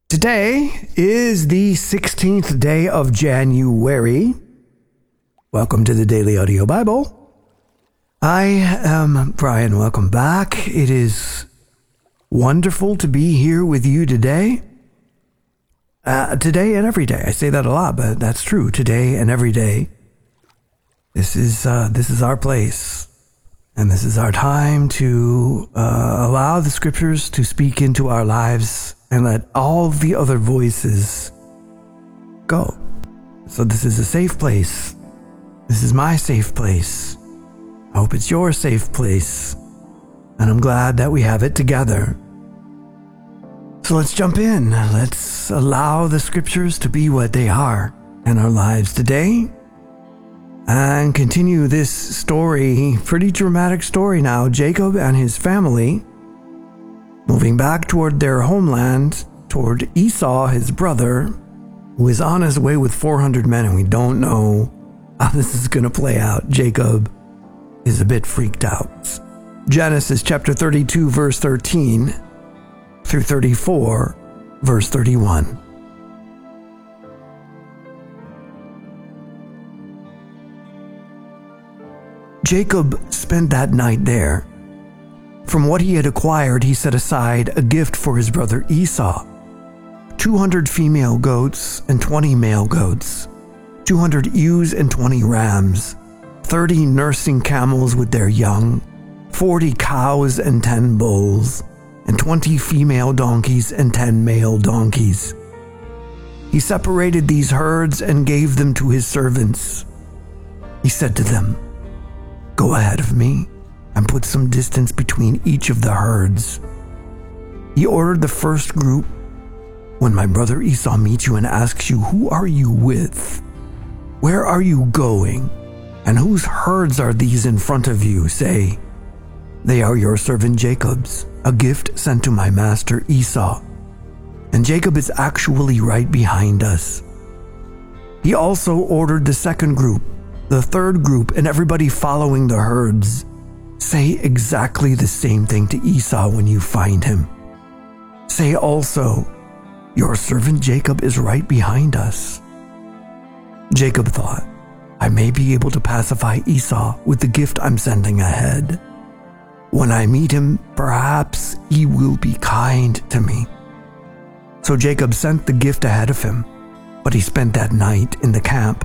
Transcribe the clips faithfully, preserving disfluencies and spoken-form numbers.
Today is the sixteenth day of January. Welcome to the Daily Audio Bible. I am Brian. Welcome back. It is wonderful to be here with you today. Uh, today and every day. I say that a lot, but that's true. Today and every day. This is uh, this is our place. And this is our time to uh, allow the scriptures to speak into our lives and let all the other voices go. So this is a safe place. This is my safe place. I hope it's your safe place. And I'm glad that we have it together. So let's jump in. Let's allow the scriptures to be what they are in our lives today. And continue this story, pretty dramatic story now. Jacob and his family moving back toward their homeland, toward Esau, his brother, who is on his way with four hundred men, and we don't know how this is going to play out. Jacob is a bit freaked out. Genesis chapter thirty-two, verse thirteen through thirty-four, verse thirty-one. Jacob spent that night there. From what he had acquired, he set aside a gift for his brother Esau. two hundred female goats and twenty male goats, two hundred ewes and twenty rams, thirty nursing camels with their young, forty cows and ten bulls, and twenty female donkeys and ten male donkeys. He separated these herds and gave them to his servants. He said to them, "Go ahead of me and put some distance between each of the herds." He ordered the first group, "When my brother Esau meets you and asks you, 'Who are you with? Where are you going? And whose herds are these in front of you?' say, 'They are your servant Jacob's, a gift sent to my master Esau. And Jacob is actually right behind us.'" He also ordered the second group, the third group, and everybody following the herds, "Say exactly the same thing to Esau when you find him. Say also, 'Your servant Jacob is right behind us.'" Jacob thought, "I may be able to pacify Esau with the gift I'm sending ahead. When I meet him, perhaps he will be kind to me." So Jacob sent the gift ahead of him, but he spent that night in the camp.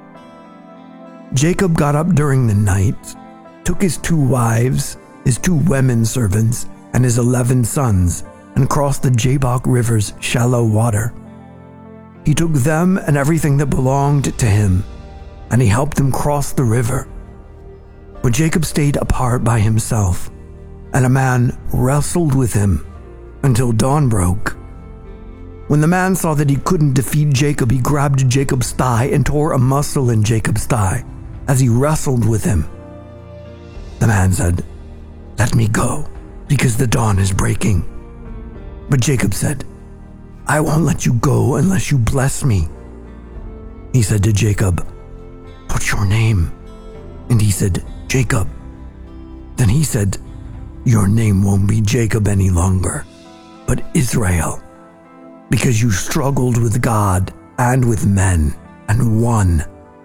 Jacob got up during the night, took his two wives, his two women servants, and his eleven sons, and crossed the Jabbok River's shallow water. He took them and everything that belonged to him, and he helped them cross the river. But Jacob stayed apart by himself, and a man wrestled with him until dawn broke. When the man saw that he couldn't defeat Jacob, he grabbed Jacob's thigh and tore a muscle in Jacob's thigh as he wrestled with him. The man said, "Let me go, because the dawn is breaking." But Jacob said, "I won't let you go unless you bless me." He said to Jacob, "What's your name?" And he said, "Jacob." Then he said, "Your name won't be Jacob any longer, but Israel, because you struggled with God and with men and won."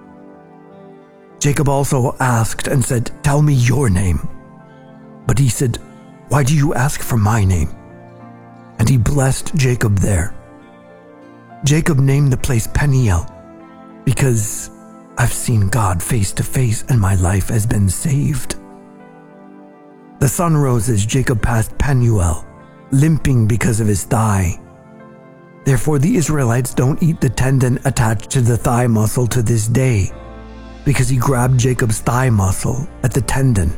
Jacob also asked and said, "Tell me your name." But he said, "Why do you ask for my name?" And he blessed Jacob there. Jacob named the place Peniel, because I've seen God face to face and my life has been saved. The sun rose as Jacob passed Penuel, limping because of his thigh. Therefore the Israelites don't eat the tendon attached to the thigh muscle to this day, because he grabbed Jacob's thigh muscle at the tendon.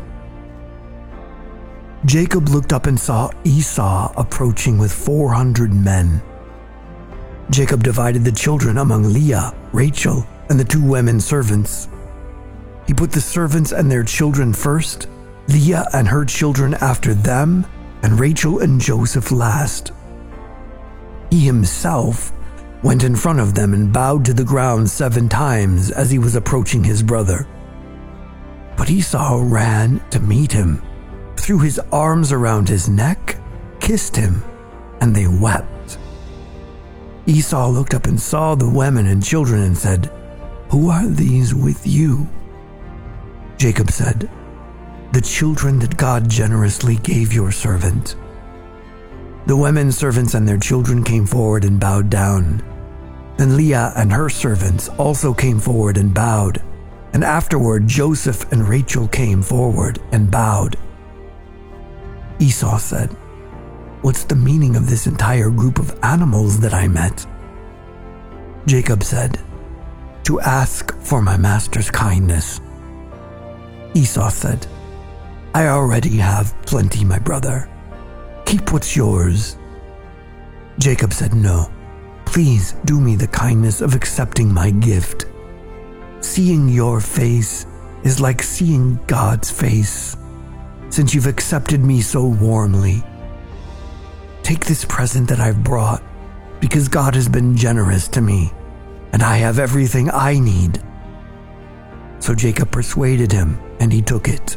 Jacob looked up and saw Esau approaching with four hundred men. Jacob divided the children among Leah, Rachel, and the two women servants. He put the servants and their children first, Leah and her children after them, and Rachel and Joseph last. He himself went in front of them and bowed to the ground seven times as he was approaching his brother. But Esau ran to meet him, threw his arms around his neck, kissed him, and they wept. Esau looked up and saw the women and children and said, "Who are these with you?" Jacob said, "The children that God generously gave your servant." The women servants and their children came forward and bowed down. Then Leah and her servants also came forward and bowed, and afterward Joseph and Rachel came forward and bowed. Esau said, "What's the meaning of this entire group of animals that I met?" Jacob said, "To ask for my master's kindness." Esau said, "I already have plenty, my brother. Keep what's yours." Jacob said, "No, please do me the kindness of accepting my gift. Seeing your face is like seeing God's face, since you've accepted me so warmly. Take this present that I've brought, because God has been generous to me, and I have everything I need." So Jacob persuaded him, and he took it.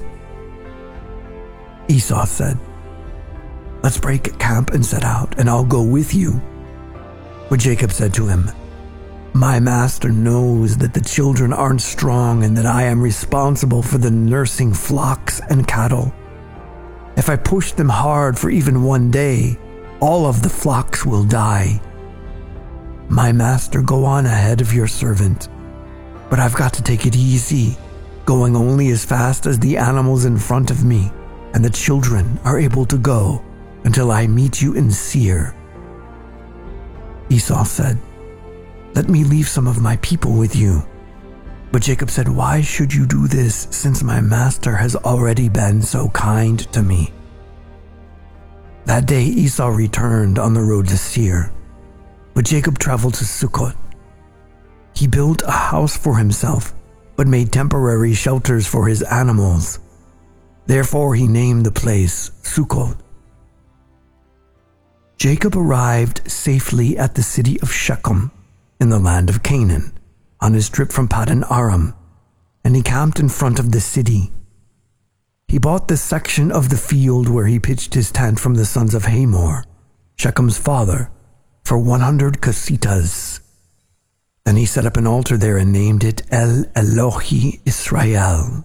Esau said, "Let's break camp and set out, and I'll go with you." But Jacob said to him, "My master knows that the children aren't strong and that I am responsible for the nursing flocks and cattle. If I push them hard for even one day, all of the flocks will die. My master, go on ahead of your servant, but I've got to take it easy, going only as fast as the animals in front of me and the children are able to go until I meet you in Seir." Esau said, "Let me leave some of my people with you." But Jacob said, "Why should you do this, since my master has already been so kind to me?" That day Esau returned on the road to Seir, but Jacob traveled to Sukkot. He built a house for himself, but made temporary shelters for his animals. Therefore he named the place Sukkot. Jacob arrived safely at the city of Shechem in the land of Canaan on his trip from Paddan Aram, and he camped in front of the city. He bought the section of the field where he pitched his tent from the sons of Hamor, Shechem's father, for one hundred kasitas. Then he set up an altar there and named it El Elohi Israel.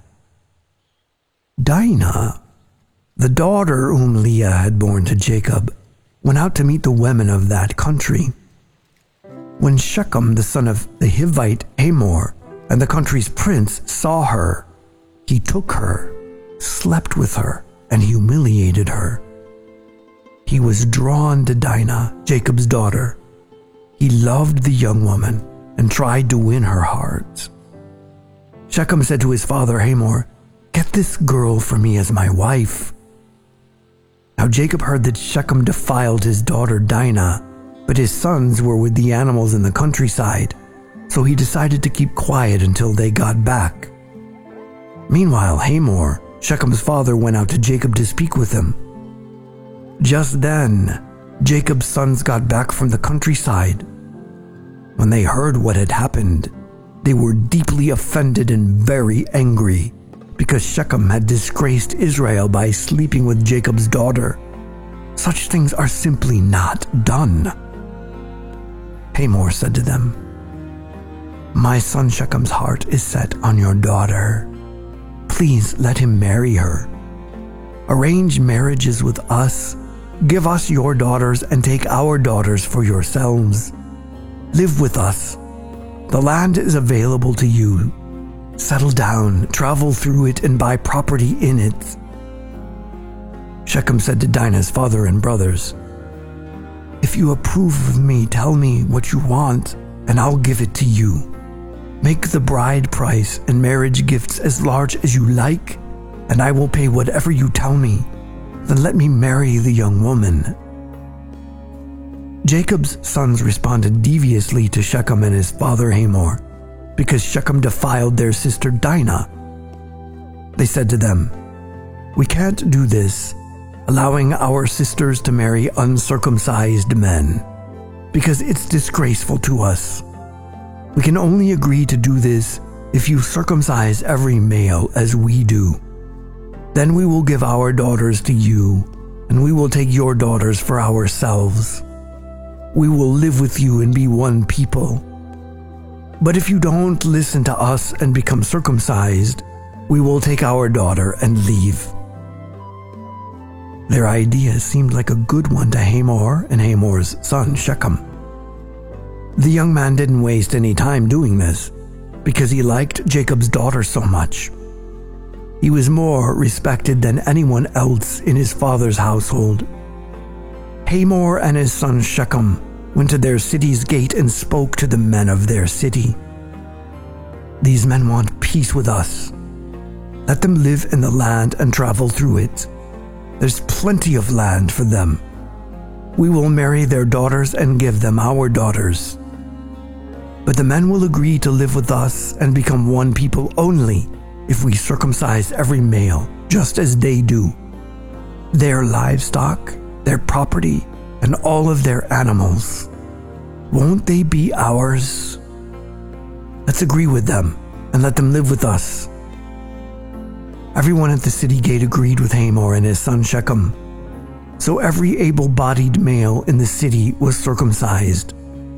Dinah, the daughter whom Leah had borne to Jacob, went out to meet the women of that country. When Shechem, the son of the Hivite Hamor, and the country's prince saw her, he took her, slept with her, and humiliated her. He was drawn to Dinah, Jacob's daughter. He loved the young woman and tried to win her heart. Shechem said to his father Hamor, "Get this girl for me as my wife." Now Jacob heard that Shechem defiled his daughter Dinah, but his sons were with the animals in the countryside, so he decided to keep quiet until they got back. Meanwhile, Hamor, Shechem's father, went out to Jacob to speak with him. Just then, Jacob's sons got back from the countryside. When they heard what had happened, they were deeply offended and very angry, because Shechem had disgraced Israel by sleeping with Jacob's daughter. Such things are simply not done. Hamor said to them, "My son Shechem's heart is set on your daughter. Please let him marry her. Arrange marriages with us. Give us your daughters and take our daughters for yourselves. Live with us. The land is available to you. Settle down, travel through it, and buy property in it." Shechem said to Dinah's father and brothers, "If you approve of me, tell me what you want, and I'll give it to you. Make the bride price and marriage gifts as large as you like, and I will pay whatever you tell me. Then let me marry the young woman." Jacob's sons responded deviously to Shechem and his father Hamor, because Shechem defiled their sister Dinah. They said to them, "We can't do this, allowing our sisters to marry uncircumcised men, because it's disgraceful to us. We can only agree to do this if you circumcise every male as we do. Then we will give our daughters to you, and we will take your daughters for ourselves. we will live with you and be one people. But if you don't listen to us and become circumcised, we will take our daughter and leave." Their idea seemed like a good one to Hamor and Hamor's son Shechem. The young man didn't waste any time doing this because he liked Jacob's daughter so much. He was more respected than anyone else in his father's household. Hamor and his son Shechem went to their city's gate and spoke to the men of their city. "These men want peace with us. Let them live in the land and travel through it. There's plenty of land for them. We will marry their daughters and give them our daughters. But the men will agree to live with us and become one people only if we circumcise every male, just as they do. Their livestock, their property, and all of their animals. Won't they be ours? Let's agree with them and let them live with us." Everyone at the city gate agreed with Hamor and his son Shechem, so every able-bodied male in the city was circumcised.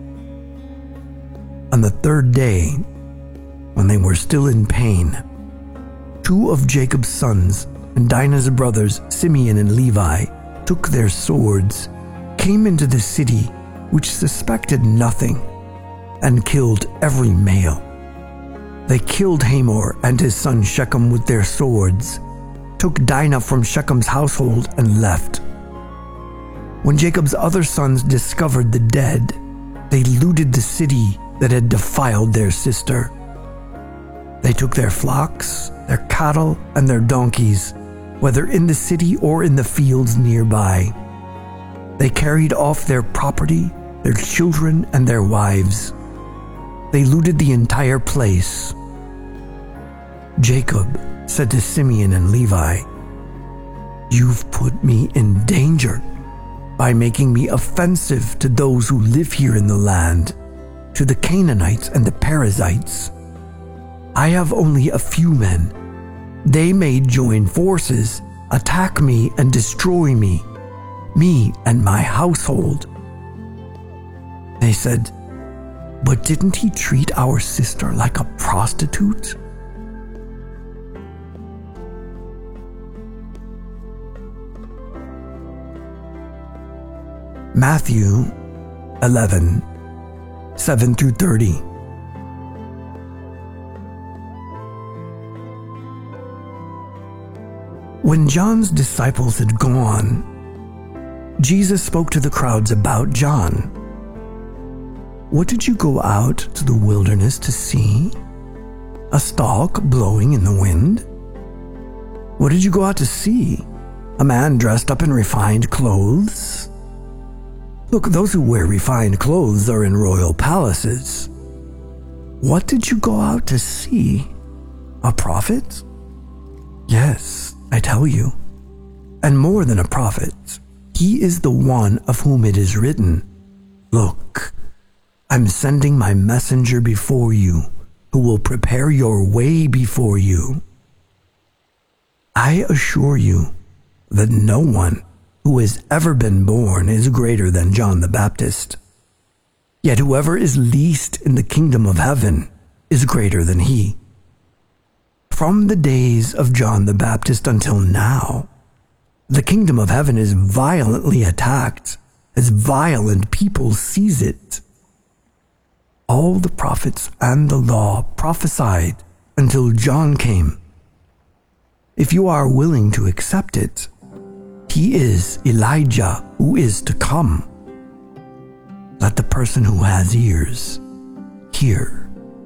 On the third day, when they were still in pain, two of Jacob's sons and Dinah's brothers, Simeon and Levi, took their swords, came into the city, which suspected nothing, and killed every male. They killed Hamor and his son Shechem with their swords, took Dinah from Shechem's household, and left. When Jacob's other sons discovered the dead, they looted the city that had defiled their sister. They took their flocks, their cattle, and their donkeys, whether in the city or in the fields nearby. They carried off their property, their children, and their wives. They looted the entire place. Jacob said to Simeon and Levi, "You've put me in danger by making me offensive to those who live here in the land, to the Canaanites and the Perizzites. I have only a few men. They may join forces, attack me, and destroy me, me and my household." They said, "But didn't he treat our sister like a prostitute?" Matthew eleven, seven through thirty. When John's disciples had gone, Jesus spoke to the crowds about John. "What did you go out to the wilderness to see? A stalk blowing in the wind? What did you go out to see? A man dressed up in refined clothes? Look, those who wear refined clothes are in royal palaces. What did you go out to see? A prophet? Yes, I tell you, and more than a prophet. He is the one of whom it is written, 'Look, I'm sending my messenger before you, who will prepare your way before you.' I assure you that no one who has ever been born is greater than John the Baptist. Yet whoever is least in the kingdom of heaven is greater than he. From the days of John the Baptist until now, the kingdom of heaven is violently attacked as violent people seize it. All the prophets and the law prophesied until John came. If you are willing to accept it, he is Elijah who is to come. Let the person who has ears hear.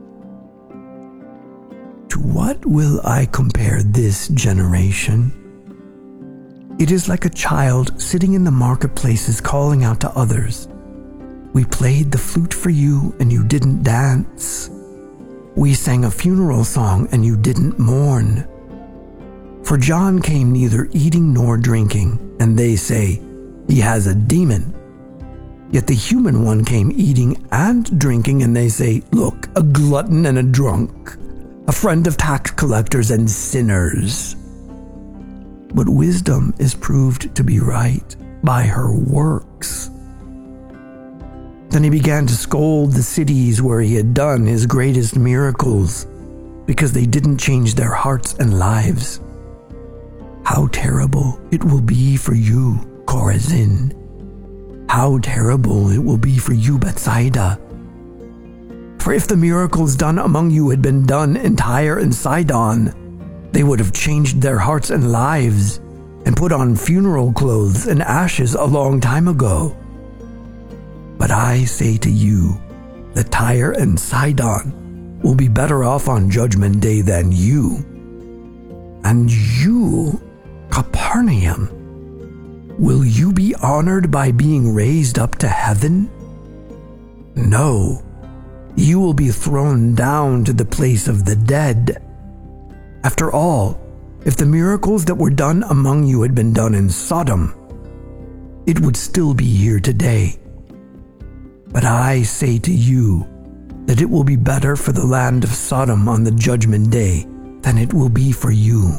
To what will I compare this generation? It is like a child sitting in the marketplaces calling out to others, 'We played the flute for you and you didn't dance. We sang a funeral song and you didn't mourn.' For John came neither eating nor drinking, and they say, 'He has a demon.' Yet the human one came eating and drinking, and they say, 'Look, a glutton and a drunk, a friend of tax collectors and sinners.' But wisdom is proved to be right by her works. Then he began to scold the cities where he had done his greatest miracles, because they didn't change their hearts and lives. How terrible it will be for you, Chorazin. How terrible it will be for you, Bethsaida. For if the miracles done among you had been done in Tyre and Sidon, they would have changed their hearts and lives and put on funeral clothes and ashes a long time ago. But I say to you that Tyre and Sidon will be better off on Judgment Day than you. And you, Capernaum, will you be honored by being raised up to heaven? No, you will be thrown down to the place of the dead. After all, if the miracles that were done among you had been done in Sodom, it would still be here today. But I say to you that it will be better for the land of Sodom on the judgment day than it will be for you.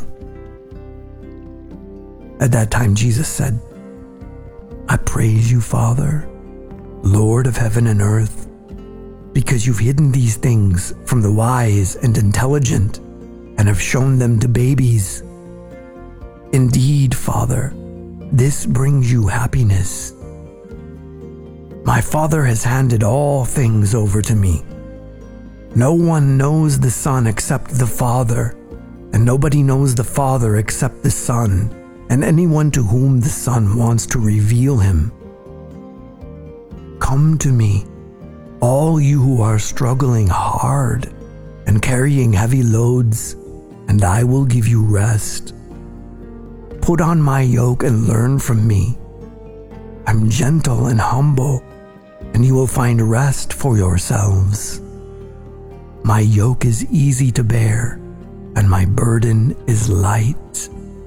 At that time Jesus said, I praise you, Father, Lord of heaven and earth, because you've hidden these things from the wise and intelligent and have shown them to babies. Indeed, Father, this brings you happiness. My Father has handed all things over to me. No one knows the Son except the Father, and nobody knows the Father except the Son, and anyone to whom the Son wants to reveal him. Come to me, all you who are struggling hard and carrying heavy loads, and I will give you rest. Put on my yoke and learn from me. I'm gentle and humble, and you will find rest for yourselves. My yoke is easy to bear, and my burden is light.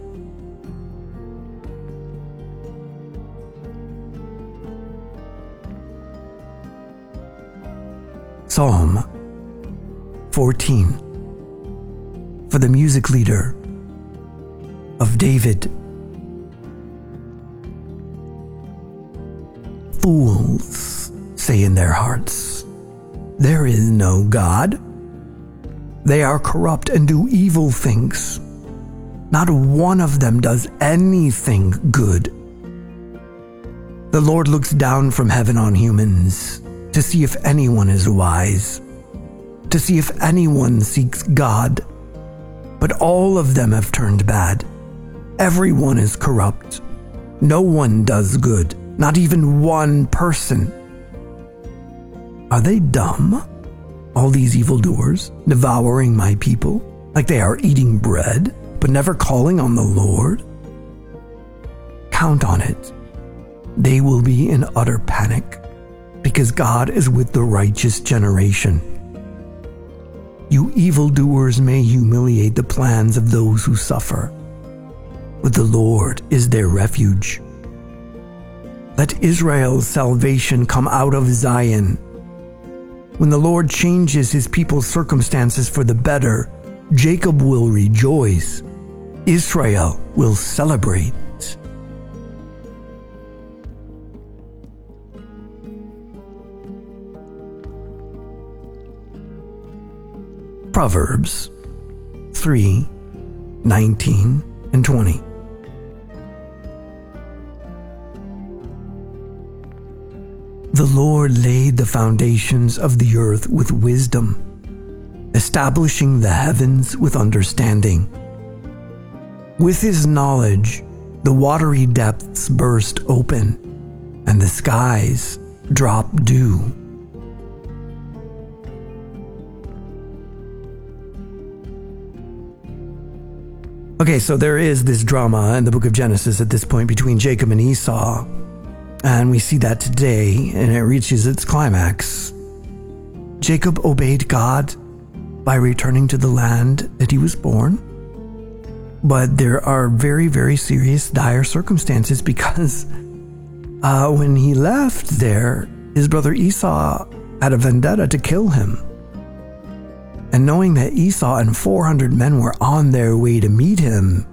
Psalm fourteen, for the music leader of David. Fools say in their hearts, there is no God. They are corrupt and do evil things. Not one of them does anything good. The Lord looks down from heaven on humans to see if anyone is wise, to see if anyone seeks God. But all of them have turned bad. Everyone is corrupt. No one does good, not even one person. Are they dumb? All these evildoers, devouring my people, like they are eating bread, but never calling on the Lord? Count on it. They will be in utter panic, because God is with the righteous generation. You evildoers may humiliate the plans of those who suffer, but the Lord is their refuge. Let Israel's salvation come out of Zion. When the Lord changes his people's circumstances for the better, Jacob will rejoice. Israel will celebrate. Proverbs three, nineteen and twenty. The Lord laid the foundations of the earth with wisdom, establishing the heavens with understanding. With his knowledge, the watery depths burst open, and the skies drop dew. Okay, so there is this drama in the book of Genesis at this point between Jacob and Esau, and we see that today, and it reaches its climax. Jacob obeyed God by returning to the land that he was born, but there are very, very serious, dire circumstances because uh, when he left there, his brother Esau had a vendetta to kill him. And knowing that Esau and four hundred men were on their way to meet him,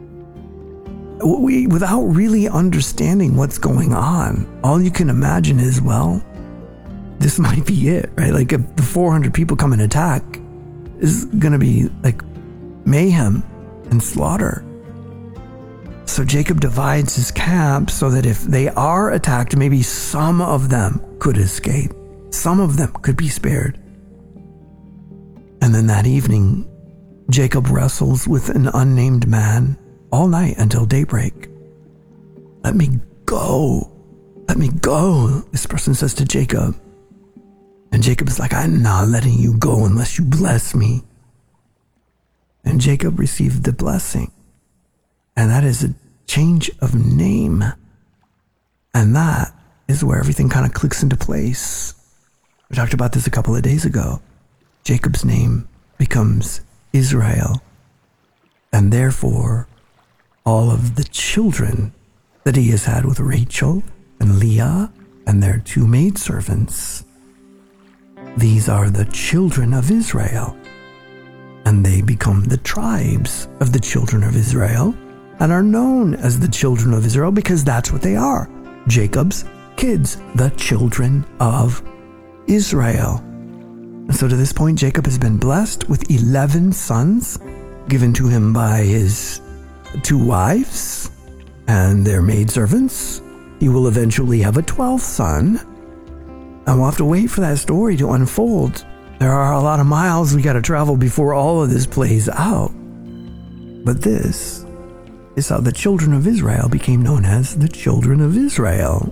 we, without really understanding what's going on, all you can imagine is, well, this might be it, right? Like if the four hundred people come and attack, is going to be like mayhem and slaughter. So Jacob divides his camp so that if they are attacked, maybe some of them could escape. Some of them could be spared. And then that evening, Jacob wrestles with an unnamed man all night until daybreak. Let me go. Let me go, this person says to Jacob. And Jacob is like, I'm not letting you go unless you bless me. And Jacob received the blessing. And that is a change of name. And that is where everything kind of clicks into place. We talked about this a couple of days ago. Jacob's name becomes Israel. And therefore, all of the children that he has had with Rachel and Leah and their two maidservants, these are the children of Israel. And they become the tribes of the children of Israel and are known as the children of Israel because that's what they are. Jacob's kids, the children of Israel. And so to this point, Jacob has been blessed with eleven sons given to him by his two wives and their maidservants. He will eventually have a twelfth son. And we'll have to wait for that story to unfold. There are a lot of miles we got to travel before all of this plays out. But this is how the children of Israel became known as the children of Israel.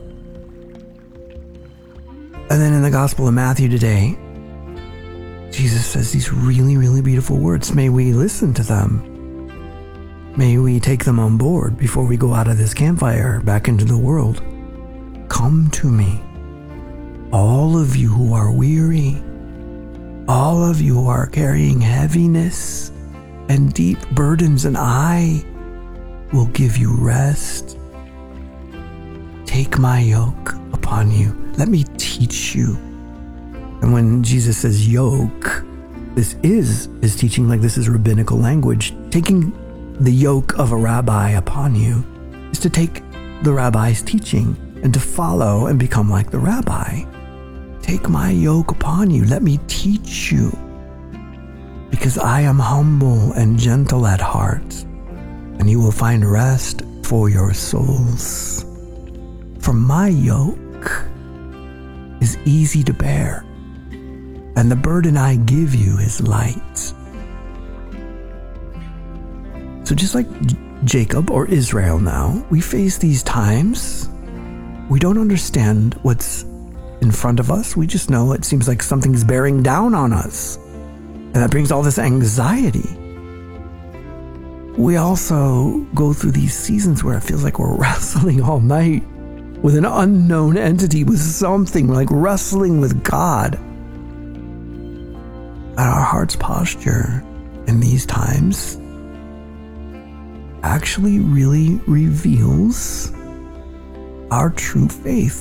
And then in the Gospel of Matthew today, Jesus says these really, really beautiful words. May we listen to them. May we take them on board before we go out of this campfire back into the world. Come to me, all of you who are weary, all of you who are carrying heaviness and deep burdens, and I will give you rest. Take my yoke upon you. Let me teach you. And when Jesus says yoke, this is his teaching, like this is rabbinical language. Taking the yoke of a rabbi upon you is to take the rabbi's teaching and to follow and become like the rabbi. Take my yoke upon you. Let me teach you. Because I am humble and gentle at heart, and you will find rest for your souls. For my yoke is easy to bear, and the burden I give you is light. So just like Jacob or Israel now, we face these times. We don't understand what's in front of us. We just know it seems like something's bearing down on us. And that brings all this anxiety. We also go through these seasons where it feels like we're wrestling all night with an unknown entity, with something. We're like wrestling with God. And our heart's posture in these times actually really reveals our true faith.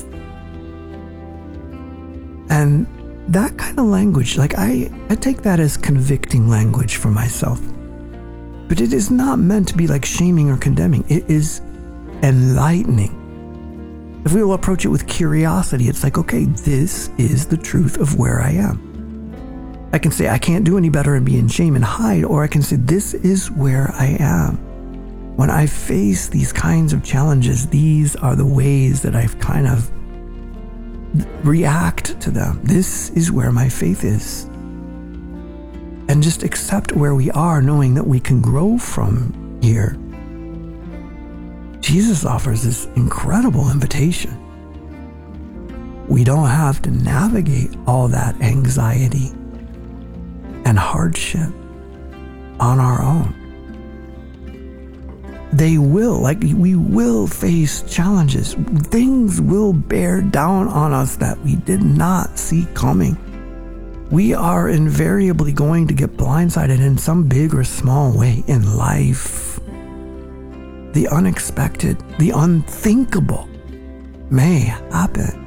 And that kind of language, like I, I take that as convicting language for myself. But it is not meant to be like shaming or condemning. It is enlightening. If we will approach it with curiosity, it's like, okay, this is the truth of where I am. I can say I can't do any better and be in shame and hide, or I can say this is where I am. When I face these kinds of challenges, these are the ways that I've kind of react to them. This is where my faith is. And just accept where we are, knowing that we can grow from here. Jesus offers this incredible invitation. We don't have to navigate all that anxiety and hardship on our own. They will, like we will face challenges. Things will bear down on us that we did not see coming. We are invariably going to get blindsided in some big or small way in life. The unexpected, the unthinkable may happen.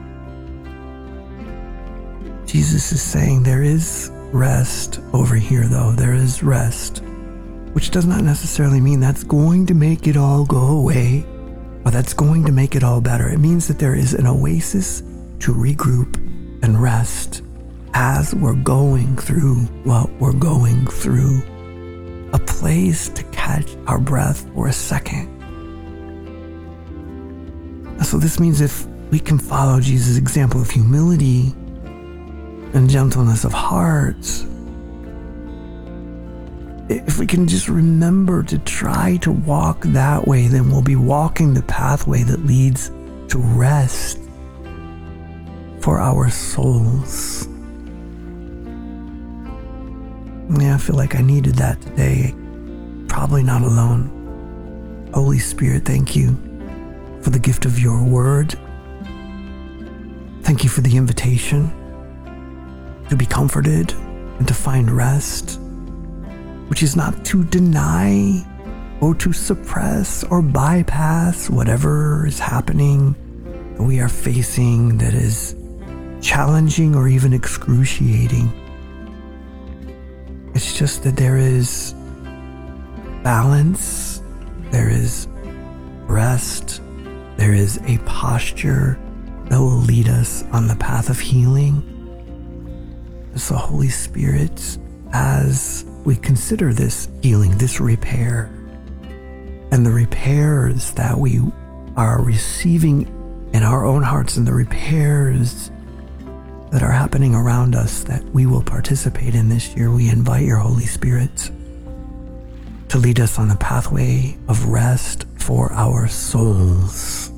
Jesus is saying there is rest over here, though. There is rest. Which does not necessarily mean that's going to make it all go away, or that's going to make it all better. It means that there is an oasis to regroup and find rest as we're going through what we're going through. A place to catch our breath for a second. So this means if we can follow Jesus' example of humility and gentleness of heart, if we can just remember to try to walk that way, then we'll be walking the pathway that leads to rest for our souls. Yeah, I feel like I needed that today. Probably not alone. Holy Spirit, thank you for the gift of your word. Thank you for the invitation to be comforted and to find rest, which is not to deny or to suppress or bypass whatever is happening that we are facing that is challenging or even excruciating. It's just that there is balance, there is rest, there is a posture that will lead us on the path of healing. It's the Holy Spirit, as we consider this healing, this repair, and the repairs that we are receiving in our own hearts and the repairs that are happening around us that we will participate in this year, we invite your Holy Spirit to lead us on the pathway of rest for our souls.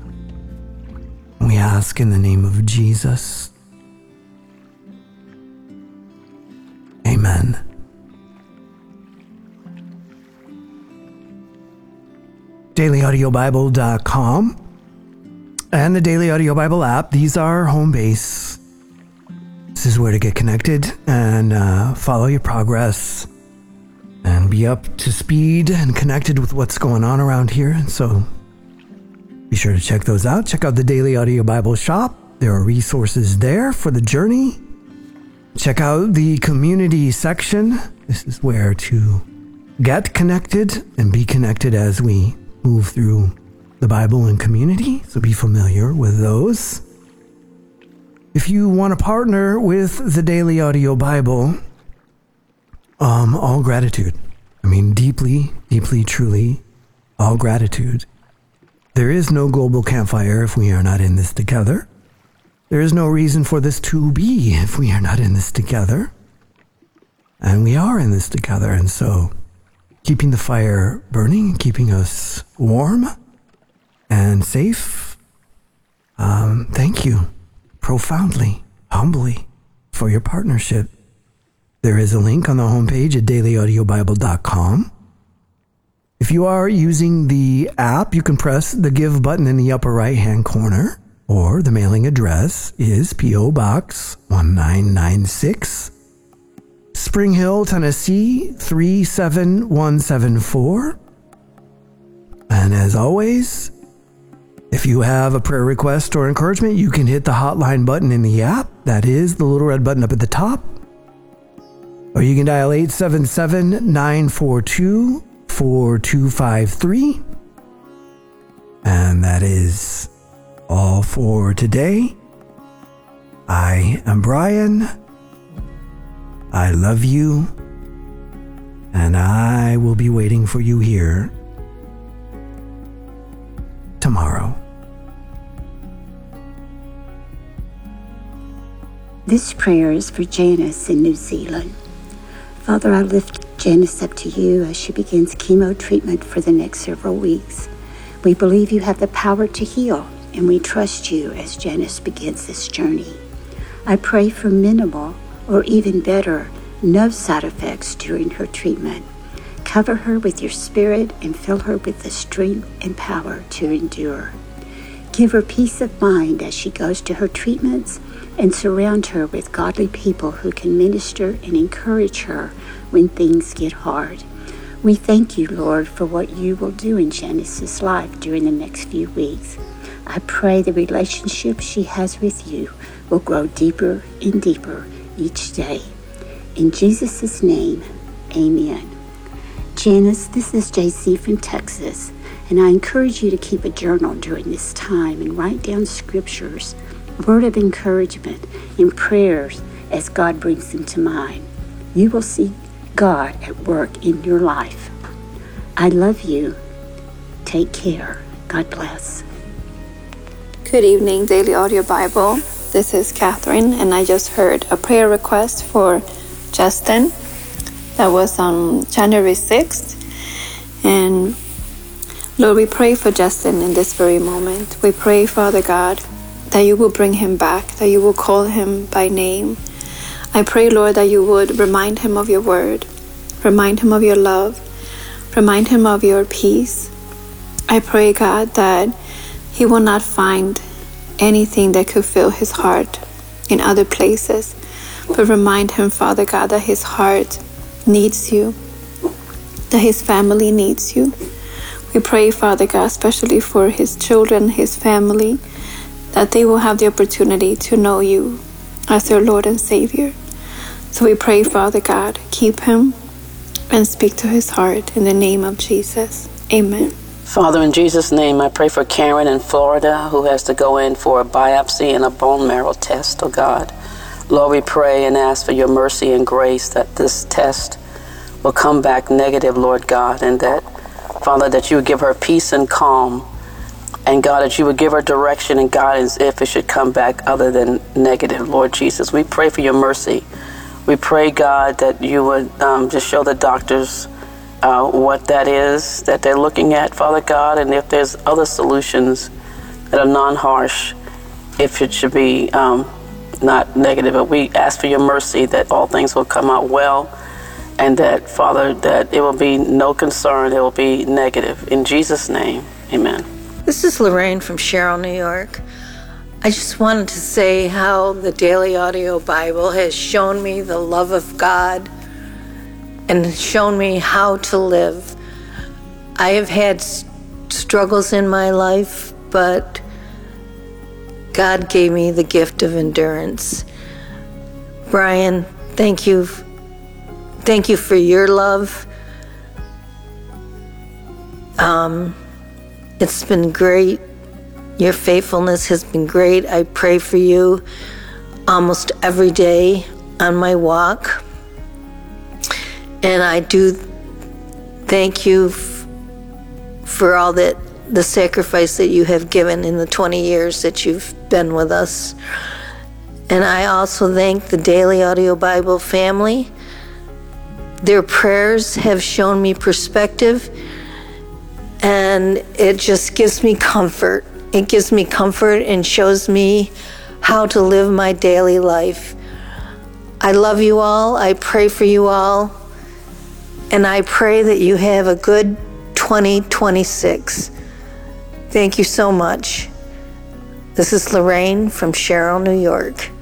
We ask in the name of Jesus. Amen. daily audio bible dot com and the Daily Audio Bible app. These are home base. This is where to get connected and uh, follow your progress and be up to speed and connected with what's going on around here. So be sure to check those out. Check out the Daily Audio Bible shop. There are resources there for the journey. Check out the community section. This is where to get connected and be connected as we move through the Bible and community. So be familiar with those. If you want to partner with the Daily Audio Bible, um, all gratitude. I mean, deeply, deeply, truly, all gratitude. There is no global campfire if we are not in this together. There is no reason for this to be if we are not in this together. And we are in this together. And so keeping the fire burning, keeping us warm and safe, um, thank you profoundly, humbly for your partnership. There is a link on the homepage at daily audio bible dot com. If you are using the app, you can press the Give button in the upper right-hand corner, or the mailing address is P O Box one nine nine six, Spring Hill, Tennessee three seven one seven four. And as always, if you have a prayer request or encouragement, you can hit the hotline button in the app. That is the little red button up at the top. Or you can dial eight seven seven, nine four two, four two five three. And that is all for today. I am Brian. I love you. And I will be waiting for you here tomorrow. This prayer is for Janice in New Zealand. Father, I lift Janice up to you as she begins chemo treatment for the next several weeks. We believe you have the power to heal, and we trust you as Janice begins this journey. I pray for minimal, or even better, no side effects during her treatment. Cover her with your spirit and fill her with the strength and power to endure. Give her peace of mind as she goes to her treatments, and surround her with godly people who can minister and encourage her when things get hard. We thank you, Lord, for what you will do in Janice's life during the next few weeks. I pray the relationship she has with you will grow deeper and deeper each day. In Jesus' name, amen. Janice, this is J C from Texas, and I encourage you to keep a journal during this time and write down scriptures, word of encouragement and prayers as God brings them to mind. You will see God at work in your life. I love you. Take care. God bless. Good evening, Daily Audio Bible. This is Catherine, and I just heard a prayer request for Justin. That was on January sixth. And Lord, we pray for Justin in this very moment. We pray, Father God, that you will bring him back, that you will call him by name. I pray, Lord, that you would remind him of your word, remind him of your love, remind him of your peace. I pray, God, that he will not find anything that could fill his heart in other places, but remind him, Father God, that his heart needs you, that his family needs you. We pray, Father God, especially for his children, his family, that they will have the opportunity to know you as their Lord and Savior. So we pray, Father God, keep him and speak to his heart in the name of Jesus. Amen. Father, in Jesus' name, I pray for Karen in Florida who has to go in for a biopsy and a bone marrow test, oh God. Lord, we pray and ask for your mercy and grace that this test will come back negative, Lord God, and that, Father, that you would give her peace and calm, and God, that you would give her direction and guidance if it should come back other than negative, Lord Jesus. We pray for your mercy. We pray, God, that you would um, just show the doctors uh, what that is that they're looking at, Father God, and if there's other solutions that are non-harsh, if it should be um, not negative. But we ask for your mercy that all things will come out well, and that, Father, that it will be no concern, it will be negative. In Jesus' name, amen. This is Lorraine from Sherrill, New York. I just wanted to say how the Daily Audio Bible has shown me the love of God and shown me how to live. I have had struggles in my life, but God gave me the gift of endurance. Brian, thank you. Thank you for your love. Um, it's been great. Your faithfulness has been great. I pray for you almost every day on my walk. And I do thank you f- for all that, the sacrifice that you have given in the twenty years that you've been with us. And I also thank the Daily Audio Bible family. Their prayers have shown me perspective, and it just gives me comfort. It gives me comfort and shows me how to live my daily life. I love you all. I pray for you all. And I pray that you have a good twenty twenty-six. Thank you so much. This is Lorraine from Sherrill, New York.